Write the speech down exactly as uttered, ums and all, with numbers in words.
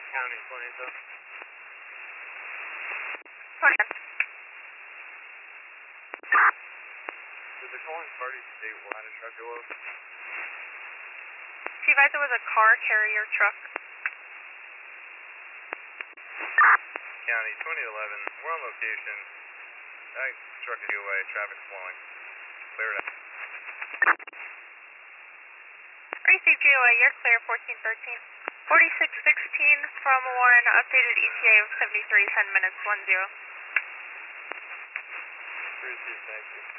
County twenty, so. twenty. Did the calling party state what kind of truck it was? She advised it was a car carrier truck. County twenty eleven, we're on location. That truck is away, traffic's flowing. Clear it out. Receive G O A, you're clear, fourteen thirteen. forty-six sixteen from Warren, updated E T A of seventy-three, ten minutes, one zero. Receive, thank you.